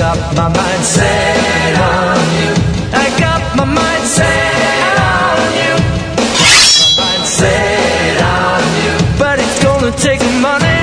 got my mind set on you. I got my mind set on you. My mind set on you. But it's gonna take money,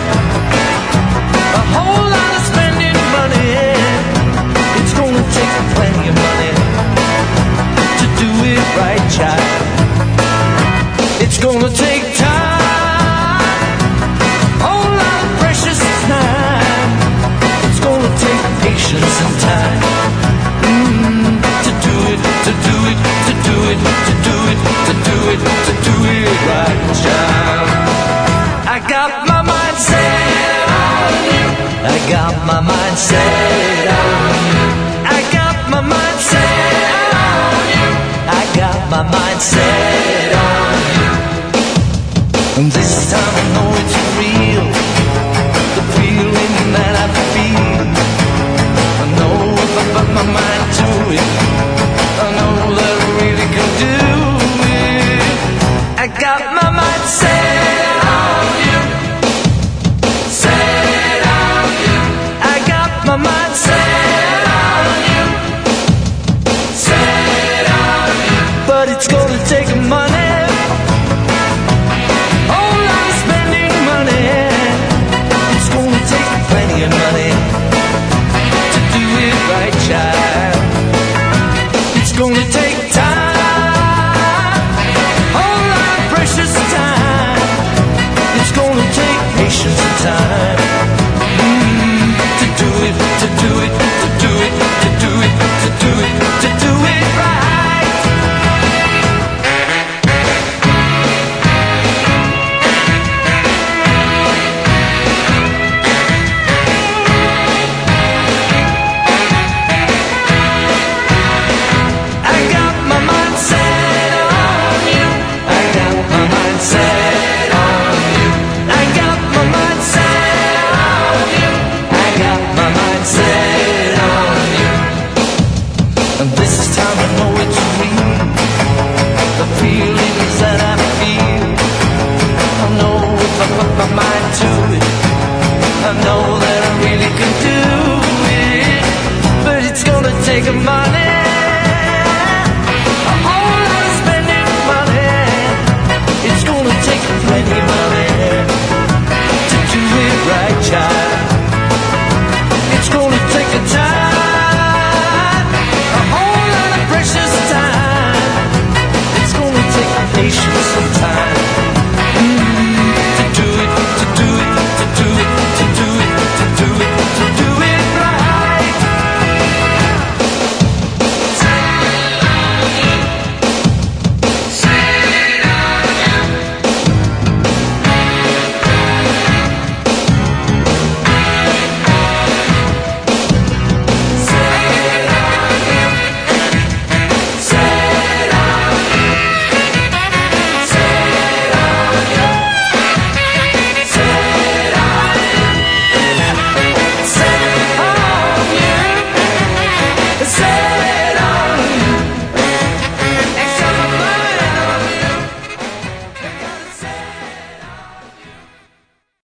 a whole lot of spending money. It's gonna take plenty of money to do it right, child. It's gonna take time, a whole lot of precious time. It's gonna take patience and time to do it, to do it, to do it, to do it, to do it, to do it right, child. I got my mind set on you. I got my mind set on you. I got my mind set on you. I got my mind set on you. And this time I know it's real, the feeling that I feel. I know if I put my mind to it, I know that I really can do it. I got my mind set on you, set on you. I got my mind set on you, set on you. But it's gonna take money,